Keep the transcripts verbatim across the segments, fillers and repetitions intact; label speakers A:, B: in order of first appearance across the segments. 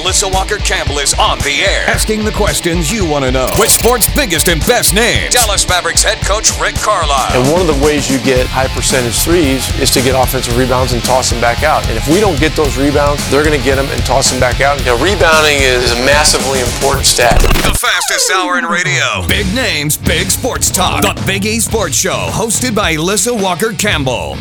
A: Alyssa Walker Campbell is on the air, asking the questions you want to know with sports' biggest and best names. Dallas Mavericks head coach Rick Carlisle.
B: And one of the ways you get high percentage threes is to get offensive rebounds and toss them back out. And if we don't get those rebounds, they're going to get them and toss them back out. You know, rebounding is a massively important stat.
A: The fastest hour in radio. Big names, big sports talk. The Big E Sports Show, hosted by Alyssa Walker Campbell.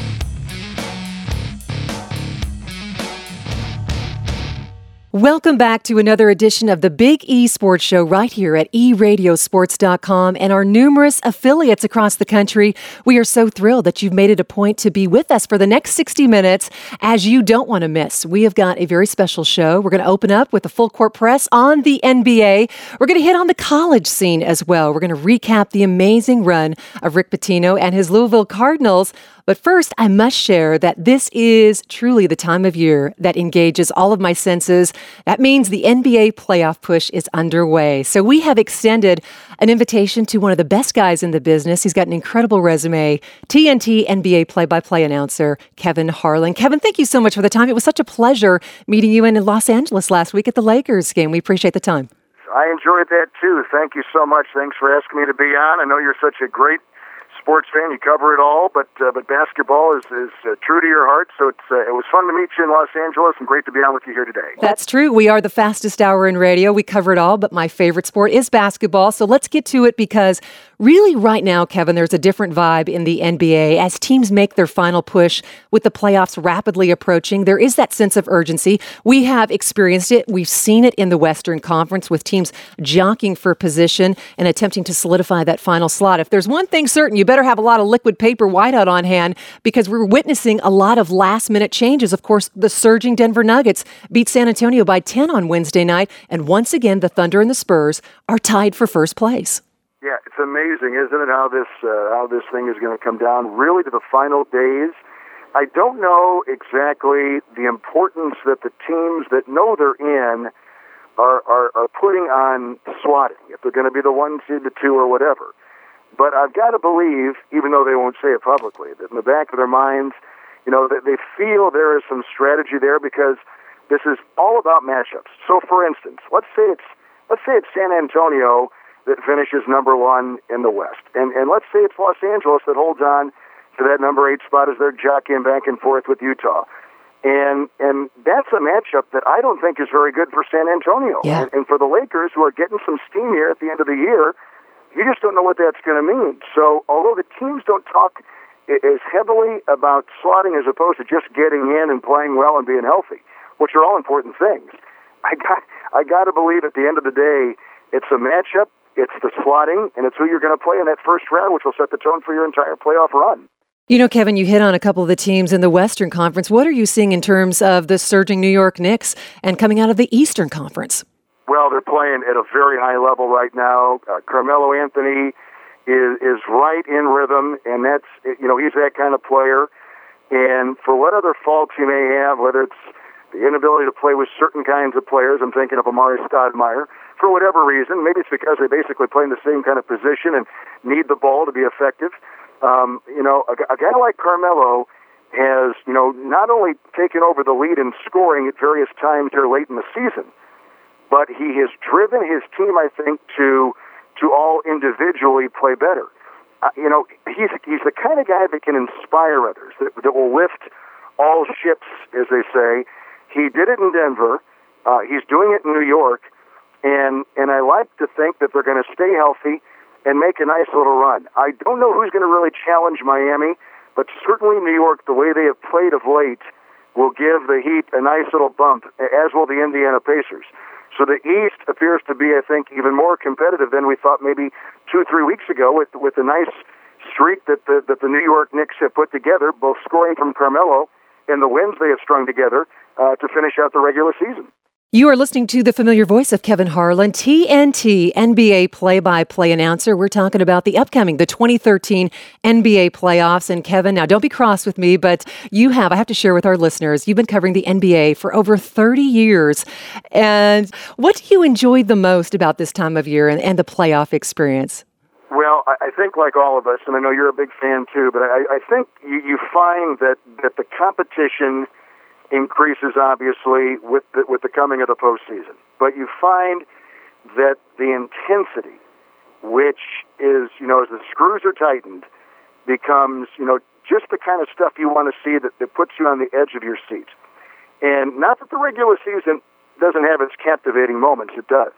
C: Welcome back to another edition of the Big E Sports Show right here at e radio sports dot com and our numerous affiliates across the country. We are so thrilled that you've made it a point to be with us for the next sixty minutes, as you don't want to miss. We have got a very special show. We're going to open up with a full court press on the N B A. We're going to hit on the college scene as well. We're going to recap the amazing run of Rick Pitino and his Louisville Cardinals. But first, I must share that this is truly the time of year that engages all of my senses. That means the N B A playoff push is underway. So we have extended an invitation to one of the best guys in the business. He's got an incredible resume, T N T N B A play-by-play announcer, Kevin Harlan. Kevin, thank you so much for the time. It was such a pleasure meeting you in Los Angeles last week at the Lakers game. We appreciate the time.
D: I enjoyed that, too. Thank you so much. Thanks for asking me to be on. I know you're such a great sports fan. You cover it all, but uh, but basketball is, is uh, true to your heart. So it's uh, it was fun to meet you in Los Angeles and great to be on with you here today.
C: That's true. We are the fastest hour in radio. We cover it all, but my favorite sport is basketball. So let's get to it, because really right now, Kevin, there's a different vibe in the N B A as teams make their final push with the playoffs rapidly approaching. There is that sense of urgency. We have experienced it. We've seen it in the Western Conference with teams jockeying for position and attempting to solidify that final slot. If there's one thing certain, you better have a lot of liquid paper whiteout on hand, because we're witnessing a lot of last-minute changes. Of course, the surging Denver Nuggets beat San Antonio by ten on Wednesday night, and once again, the Thunder and the Spurs are tied for first place.
D: Yeah, it's amazing, isn't it, how this uh, how this thing is going to come down really to the final days. I don't know exactly the importance that the teams that know they're in are, are, are putting on swatting, if they're going to be the one seed, the two, or whatever. But I've got to believe, even though they won't say it publicly, that in the back of their minds, you know, that they feel there is some strategy there, because this is all about matchups. So, for instance, let's say it's let's say it's San Antonio that finishes number one in the West, and and let's say it's Los Angeles that holds on to that number eight spot as they're jockeying back and forth with Utah, and and that's a matchup that I don't think is very good for San Antonio,
C: yeah.
D: and, and for the Lakers, who are getting some steam here at the end of the year. You just don't know what that's going to mean. So although the teams don't talk as heavily about slotting as opposed to just getting in and playing well and being healthy, which are all important things, I got I got to believe at the end of the day, it's a matchup, it's the slotting, and it's who you're going to play in that first round, which will set the tone for your entire playoff run.
C: You know, Kevin, you hit on a couple of the teams in the Western Conference. What are you seeing in terms of the surging New York Knicks and coming out of the Eastern Conference?
D: Well, they're playing at a very high level right now. Uh, Carmelo Anthony is is right in rhythm, and that's, you know, he's that kind of player. And for what other faults he may have, whether it's the inability to play with certain kinds of players, I'm thinking of Amari Stoudemire, for whatever reason, maybe it's because they basically play in the same kind of position and need the ball to be effective. Um, you know, a, a guy like Carmelo has, you know, not only taken over the lead in scoring at various times here late in the season, but he has driven his team, I think, to to all individually play better. Uh, you know, he's he's the kind of guy that can inspire others, that, that will lift all ships, as they say. He did it in Denver. Uh, he's doing it in New York. And, and I like to think that they're going to stay healthy and make a nice little run. I don't know who's going to really challenge Miami, but certainly New York, the way they have played of late, will give the Heat a nice little bump, as will the Indiana Pacers. So the East appears to be, I think, even more competitive than we thought maybe two, three weeks ago, with with the nice streak that the, that the New York Knicks have put together, both scoring from Carmelo and the wins they have strung together uh, to finish out the regular season.
C: You are listening to the familiar voice of Kevin Harlan, T N T N B A play-by-play announcer. We're talking about the upcoming, the twenty thirteen N B A playoffs. And Kevin, now don't be cross with me, but you have, I have to share with our listeners, you've been covering the N B A for over thirty years. And what do you enjoy the most about this time of year and, and the playoff experience?
D: Well, I think like all of us, and I know you're a big fan too, but I, I think you, you find that, that the competition increases, obviously, with the, with the coming of the postseason. But you find that the intensity, which is, you know, as the screws are tightened, becomes, you know, just the kind of stuff you want to see that, that puts you on the edge of your seat. And not that the regular season doesn't have its captivating moments, it does.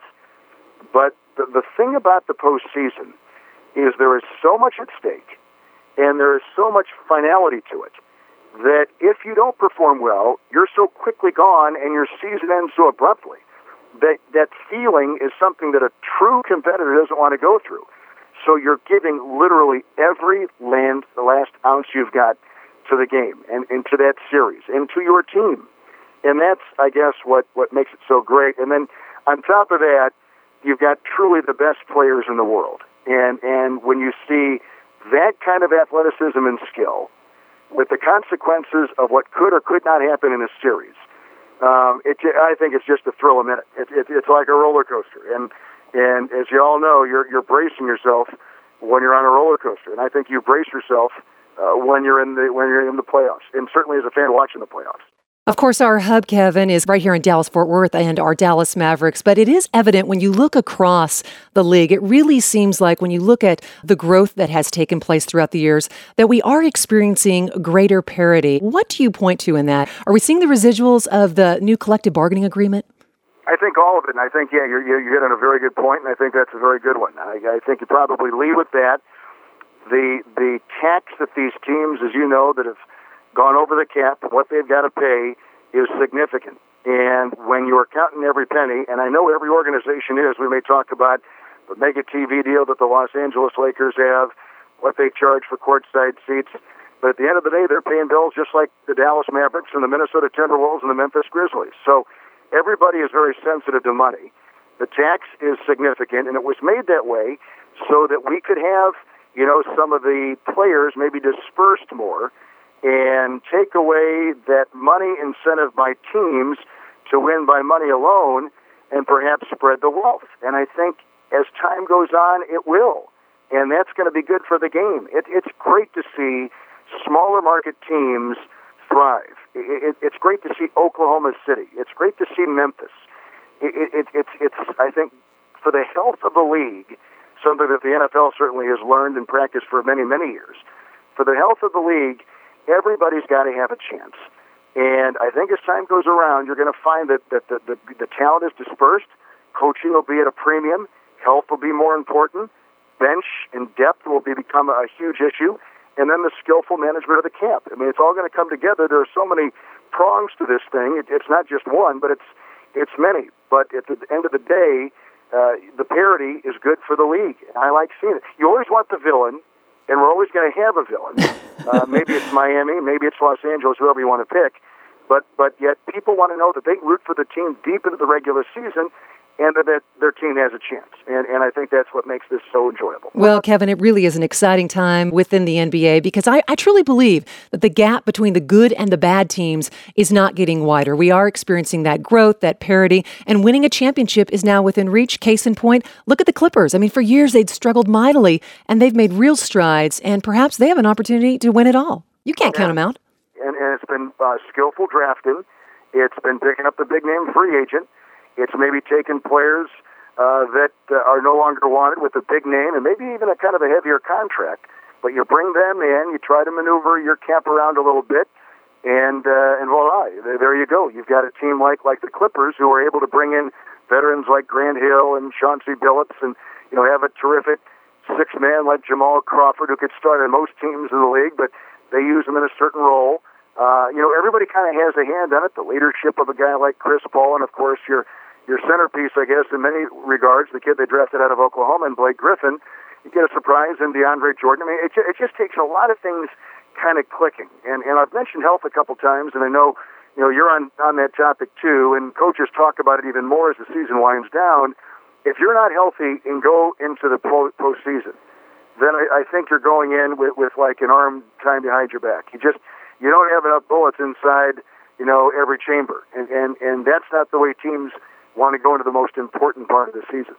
D: But the, the thing about the postseason is there is so much at stake, and there is so much finality to it, that if you don't perform well, you're so quickly gone and your season ends so abruptly that that feeling is something that a true competitor doesn't want to go through. So you're giving literally every land, the last ounce you've got to the game and, and to that series and to your team. And that's, I guess, what, what makes it so great. And then on top of that, you've got truly the best players in the world. And and when you see that kind of athleticism and skill, with the consequences of what could or could not happen in a series, um, it, I think it's just a thrill a minute. It, it, it's like a roller coaster. And and as you all know, you're you're bracing yourself when you're on a roller coaster. And I think you brace yourself uh, when you're in the when you're in the playoffs, and certainly as a fan watching the playoffs.
C: Of course, our hub, Kevin, is right here in Dallas-Fort Worth and our Dallas Mavericks, but it is evident when you look across the league, it really seems like when you look at the growth that has taken place throughout the years, that we are experiencing greater parity. What do you point to in that? Are we seeing the residuals of the new collective bargaining agreement?
D: I think all of it, and I think, yeah, you're, you're hitting a very good point, and I think that's a very good one. I, I think you probably lead with that. The, the tax that these teams, as you know, that have gone over the cap, what they've got to pay is significant. And when you're counting every penny, and I know every organization is, we may talk about the mega T V deal that the Los Angeles Lakers have, what they charge for courtside seats, but at the end of the day, they're paying bills just like the Dallas Mavericks and the Minnesota Timberwolves and the Memphis Grizzlies. So everybody is very sensitive to money. The tax is significant, and it was made that way so that we could have, you know, some of the players maybe dispersed more and take away that money incentive by teams to win by money alone and perhaps spread the wealth. And I think as time goes on, it will. And that's going to be good for the game. It, it's great to see smaller market teams thrive. It, it, it's great to see Oklahoma City. It's great to see Memphis. It, it, it's, it's, I think, for the health of the league, something that the N F L certainly has learned and practiced for many, many years. For the health of the league, everybody's got to have a chance. And I think as time goes around, you're going to find that, that the, the, the talent is dispersed, coaching will be at a premium, health will be more important, bench and depth will be, become a huge issue, and then the skillful management of the camp. I mean, it's all going to come together. There are so many prongs to this thing. It, it's not just one, but it's it's many. But at the end of the day, uh, the parity is good for the league. And I like seeing it. You always want the villain, and we're always going to have a villain. Uh, maybe it's Miami, maybe it's Los Angeles, whoever you want to pick. But but yet people want to know that they root for the team deep into the regular season and that, that their team has a chance. And, and I think that's what makes this so enjoyable.
C: Well, Kevin, it really is an exciting time within the N B A because I, I truly believe that the gap between the good and the bad teams is not getting wider. We are experiencing that growth, that parity, and winning a championship is now within reach. Case in point, look at the Clippers. I mean, for years they'd struggled mightily, and they've made real strides, and perhaps they have an opportunity to win it all. You can't count them out.
D: And, and it's been uh, skillful drafting. It's been picking up the big-name free agent. It's maybe taking players uh, that uh, are no longer wanted with a big name and maybe even a kind of a heavier contract. But you bring them in, you try to maneuver your cap around a little bit, and uh, and voila, there you go. You've got a team like like the Clippers who are able to bring in veterans like Grant Hill and Chauncey Billups and, you know, have a terrific six-man like Jamal Crawford who could start on most teams in the league, but they use him in a certain role. Uh, you know, everybody kind of has a hand on it. The leadership of a guy like Chris Paul, and of course your your centerpiece, I guess, in many regards, the kid they drafted out of Oklahoma, and Blake Griffin. You get a surprise in DeAndre Jordan. I mean, it, it just takes a lot of things kind of clicking. And and I've mentioned health a couple times, and I know, you know, you're on, on that topic too, and coaches talk about it even more as the season winds down. If you're not healthy and go into the po- postseason, then I, I think you're going in with, with like an arm tied behind your back. You just you don't have enough bullets inside, you know, every chamber, and and and that's not the way teams want to go into the most important part of the season.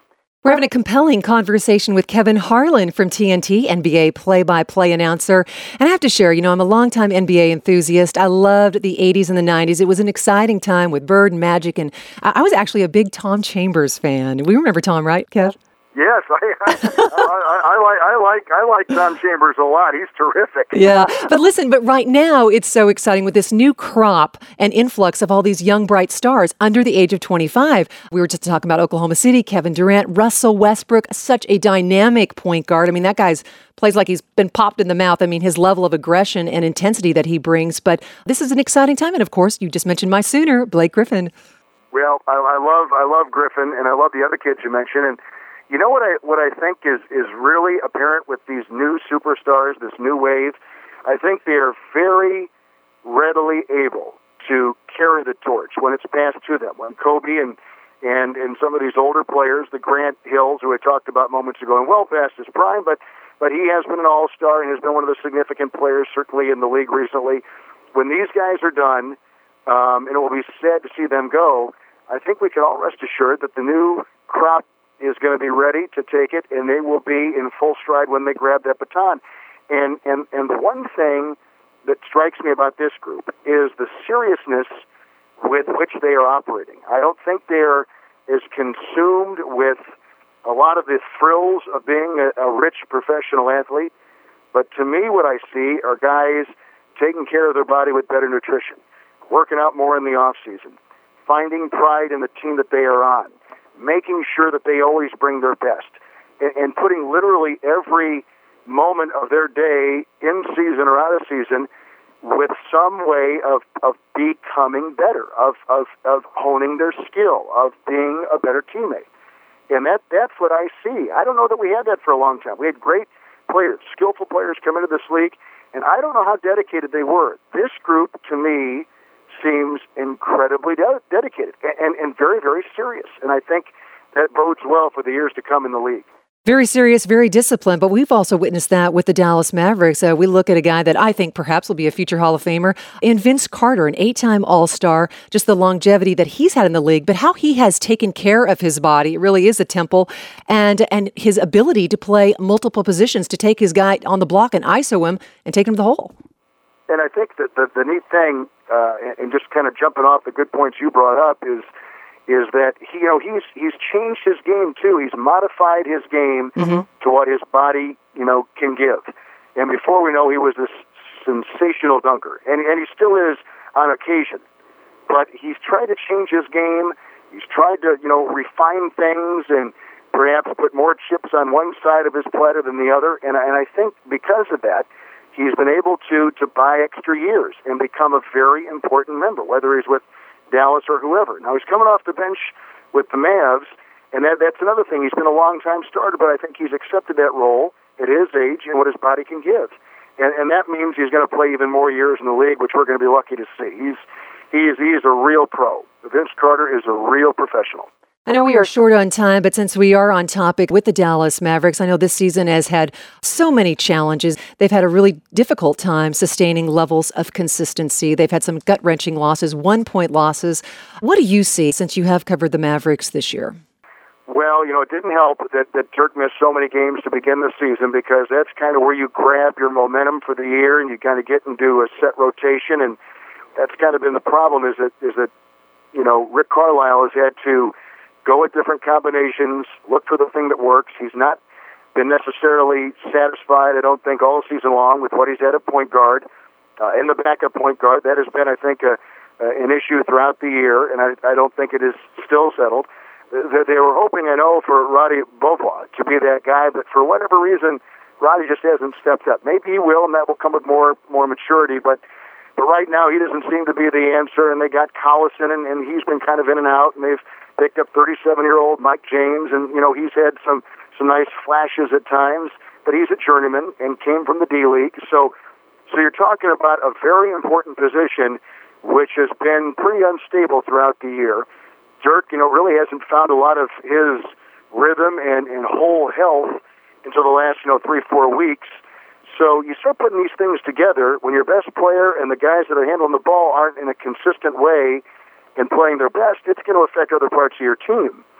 C: We're having a compelling conversation with Kevin Harlan from T N T, N B A play-by-play announcer. And I have to share, you know, I'm a longtime N B A enthusiast. I loved the eighties and the nineties. It was an exciting time with Bird and Magic, and I was actually a big Tom Chambers fan. We remember Tom, right, Kev?
D: Yes, I, I, I, I like I like I like Tom Chambers a lot. He's terrific.
C: Yeah, but listen, but right now it's so exciting with this new crop and influx of all these young, bright stars under the age of twenty-five. We were just talking about Oklahoma City, Kevin Durant, Russell Westbrook, such a dynamic point guard. I mean, that guy's plays like he's been popped in the mouth. I mean, his level of aggression and intensity that he brings. But this is an exciting time, and of course, you just mentioned my Sooner, Blake Griffin.
D: Well, I, I love I love Griffin, and I love the other kids you mentioned, and. You know what I what I think is, is really apparent with these new superstars, this new wave? I think they are very readily able to carry the torch when it's passed to them. When Kobe and, and, and some of these older players, the Grant Hills, who I talked about moments ago, and well past his prime, but, but he has been an all-star and has been one of the significant players, certainly in the league recently. When these guys are done, um, and it will be sad to see them go, I think we can all rest assured that the new crop is going to be ready to take it, and they will be in full stride when they grab that baton. And, and, and the one thing that strikes me about this group is the seriousness with which they are operating. I don't think they're as consumed with a lot of the thrills of being a, a rich professional athlete, but to me what I see are guys taking care of their body with better nutrition, working out more in the off season, finding pride in the team that they are on, making sure that they always bring their best, and, and putting literally every moment of their day, in season or out of season, with some way of, of becoming better, of, of, of honing their skill, of being a better teammate. And that that's what I see. I don't know that we had that for a long time. We had great players, skillful players come into this league, and I don't know how dedicated they were. This group, to me, seems incredibly de- dedicated and, and, and very, very serious. And I think that bodes well for the years to come in the league.
C: Very serious, very disciplined, but we've also witnessed that with the Dallas Mavericks. Uh, we look at a guy that I think perhaps will be a future Hall of Famer in Vince Carter, an eight-time All-Star, just the longevity that he's had in the league, but how he has taken care of his body. It really is a temple, and and his ability to play multiple positions, to take his guy on the block and I S O him and take him to the hole.
D: And I think that the, the neat thing, uh, and just kind of jumping off the good points you brought up, is is that he, you know, he's he's changed his game too. He's modified his game mm-hmm. to what his body, you know, can give. And before we know, he was this sensational dunker, and and he still is on occasion. But he's tried to change his game. He's tried to, you know, refine things and perhaps put more chips on one side of his platter than the other. And and I think because of that, he's been able to to buy extra years and become a very important member, whether he's with Dallas or whoever. Now, he's coming off the bench with the Mavs, and that, that's another thing. He's been a long-time starter, but I think he's accepted that role at his age and what his body can give. And, and that means he's going to play even more years in the league, which we're going to be lucky to see. He's he's he's a real pro. Vince Carter is a real professional.
C: I know we are short on time, but since we are on topic with the Dallas Mavericks, I know this season has had so many challenges. They've had a really difficult time sustaining levels of consistency. They've had some gut-wrenching losses, one-point losses. What do you see since you have covered the Mavericks this year?
D: Well, you know, it didn't help that, that Dirk missed so many games to begin the season, because that's kind of where you grab your momentum for the year and you kind of get into a set rotation, and that's kind of been the problem is that, is that you know, Rick Carlisle has had to go at different combinations, look for the thing that works. He's not been necessarily satisfied, I don't think, all season long with what he's had at point guard. Uh, in the backup point guard, that has been, I think, a, uh, an issue throughout the year, and I, I don't think it is still settled. They, they were hoping, I know, for Roddy Beaubois to be that guy, but for whatever reason, Roddy just hasn't stepped up. Maybe he will, and that will come with more more maturity, but but right now he doesn't seem to be the answer, and they got Collison, and, and he's been kind of in and out, and they've picked up thirty-seven-year-old Mike James, and, you know, he's had some, some nice flashes at times, but he's a journeyman and came from the D-League. So so you're talking about a very important position which has been pretty unstable throughout the year. Dirk, you know, really hasn't found a lot of his rhythm and, and whole health until the last, you know, three, four weeks. So you start putting these things together when your best player and the guys that are handling the ball aren't in a consistent way and playing their best, it's going to affect other parts of your team.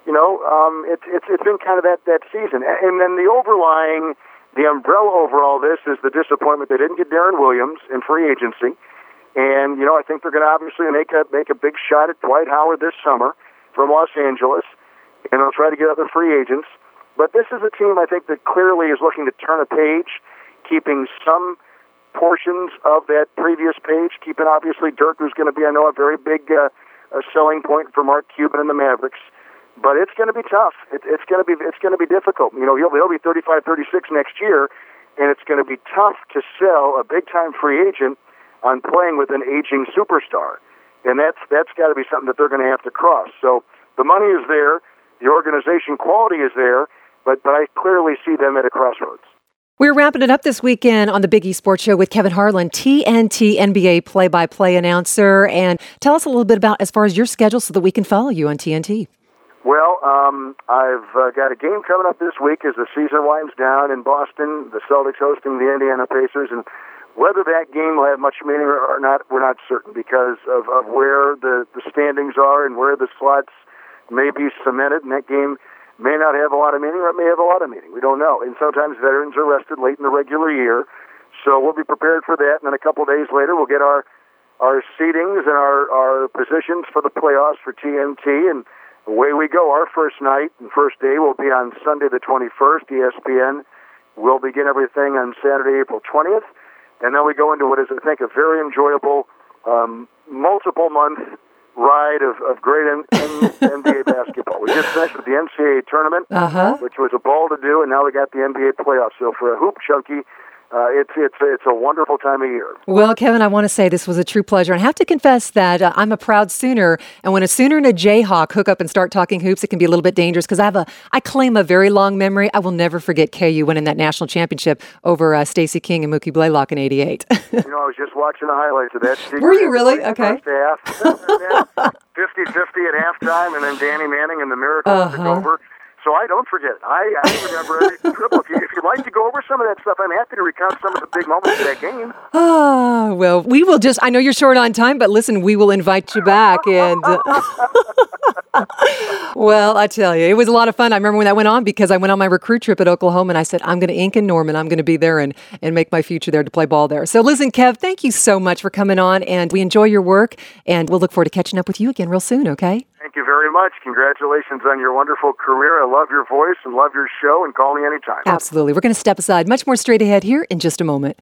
D: you know, um, it's it's it's been kind of that that season. And then the overlying, the umbrella over all this is the disappointment they didn't get Darren Williams in free agency. And, you know, I think they're going to obviously make a make a big shot at Dwight Howard this summer from Los Angeles, and they'll try to get other free agents. But this is a team, I think, that clearly is looking to turn a page, keeping some portions of that previous page, keeping obviously Dirk, who's going to be, I know, a very big uh, a selling point for Mark Cuban and the Mavericks. But it's going to be tough. It, it's going to be it's going to be difficult. You know, he'll, he'll be thirty-five, thirty-six next year, and it's going to be tough to sell a big-time free agent on playing with an aging superstar. And that's that's got to be something that they're going to have to cross. So the money is there, the organization quality is there, but, but I clearly see them at a crossroads.
C: We're wrapping it up this weekend on the Big East Sports Show with Kevin Harlan, T N T N B A play-by-play announcer. And tell us a little bit about as far as your schedule so that we can follow you on T N T.
D: Well, um, I've uh, got a game coming up this week as the season winds down in Boston, the Celtics hosting the Indiana Pacers, and whether that game will have much meaning or not, we're not certain because of, of where the, the standings are and where the slots may be cemented, and that game may not have a lot of meaning or it may have a lot of meaning. We don't know. And sometimes veterans are rested late in the regular year, so we'll be prepared for that, and then a couple of days later we'll get our, our seedings and our, our positions for the playoffs for T N T, and away we go. Our first night and first day will be on Sunday the twenty-first. E S P N will begin everything on Saturday, April twentieth. And then we go into what is, I think, a very enjoyable um, multiple-month ride of, of great N B A basketball. We just finished with the N C double A tournament,
C: uh-huh.
D: which was a ball to do, and now we got the N B A playoffs. So for a hoop junkie, uh, it's it's it's a wonderful time of year.
C: Well, Kevin, I want to say this was a true pleasure. And I have to confess that uh, I'm a proud Sooner, and when a Sooner and a Jayhawk hook up and start talking hoops, it can be a little bit dangerous because I have a I claim a very long memory. I will never forget K U winning that national championship over uh, Stacey King and Mookie Blaylock in eighty-eight.
D: You know, I was just watching the highlights of that.
C: Were you really? Okay.
D: fifty-fifty at halftime, and then Danny Manning and the Miracle
C: uh-huh.
D: took over. So I don't forget. I, I remember every triple. If, you, if you'd like to go over some of that stuff, I'm happy to recount some of the big moments of that game.
C: Ah, well, we will just, I know you're short on time, but listen, we will invite you back. And uh, well, I tell you, it was a lot of fun. I remember when that went on because I went on my recruit trip at Oklahoma and I said, I'm going to ink in Norman. I'm going to be there and, and make my future there to play ball there. So listen, Kev, thank you so much for coming on, and we enjoy your work, and we'll look forward to catching up with you again real soon, okay?
D: Thank you very much. Congratulations on your wonderful career. I love your voice and love your show, and call me anytime.
C: Absolutely. We're going to step aside. Much more straight ahead here in just a moment.